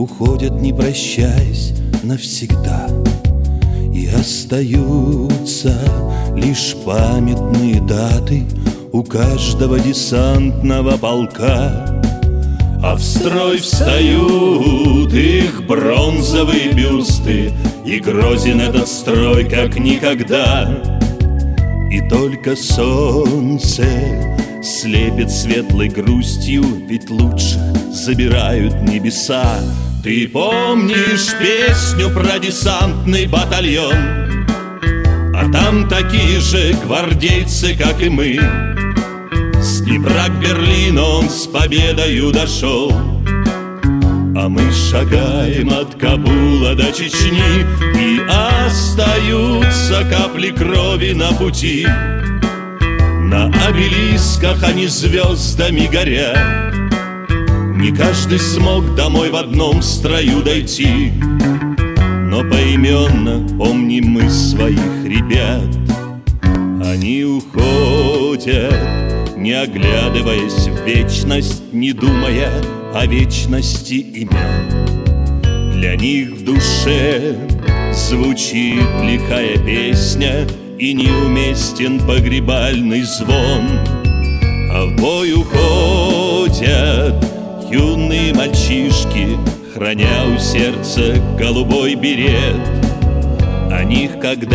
уходят, не прощаясь навсегда, и остаются лишь памятные даты у каждого десантного полка. А в строй встают их бронзовые бюсты, и грозен этот строй как никогда. И только солнце слепит светлой грустью, ведь лучше забирают небеса. Ты помнишь песню про десантный батальон? А там такие же гвардейцы, как и мы. С Днепра к Берлину он с победою дошел, а мы шагаем от Кабула до Чечни, и остаются капли крови на пути. На обелисках они звездами горят. Не каждый смог домой в одном строю дойти, но поименно помним мы своих ребят. Они уходят, не оглядываясь в вечность, не думая о вечности имен. Для них в душе звучит лихая песня, и неуместен погребальный звон. А в бой уходят юные мальчишки, храня у сердца голубой берет. О них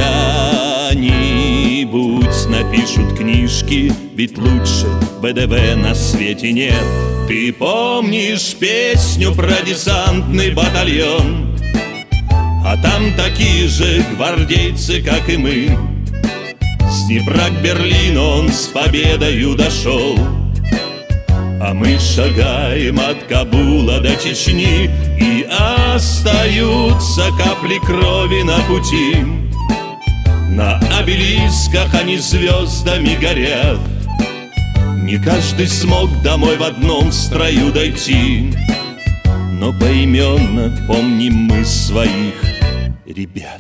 когда-нибудь напишут книжки, ведь лучше ВДВ на свете нет. Ты помнишь песню про десантный батальон? А там такие же гвардейцы, как и мы. С Днепра к Берлину он с победою дошел, а мы шагаем от Кабула до Чечни, и остаются капли крови на пути. На обелисках они звездами горят. Не каждый смог домой в одном строю дойти, но поименно помним мы своих ребят.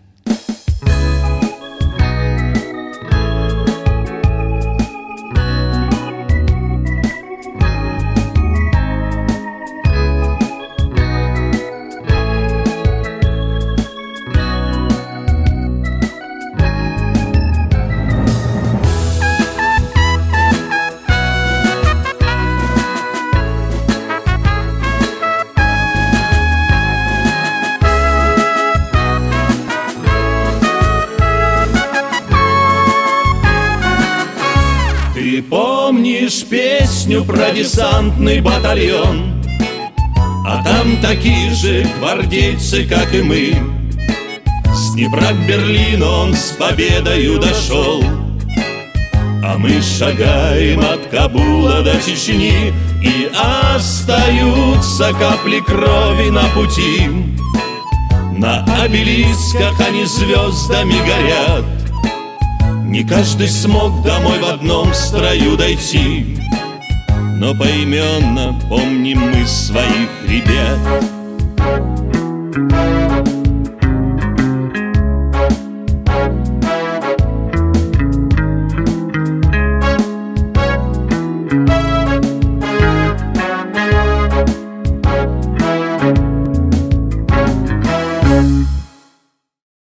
Ты помнишь песню про десантный батальон? А там такие же гвардейцы, как и мы. С Днепра к Берлину он с победою дошел, а мы шагаем от Кабула до Чечни, и остаются капли крови на пути. На обелисках они звездами горят. Не каждый смог домой в одном строю дойти, но поименно помним мы своих ребят.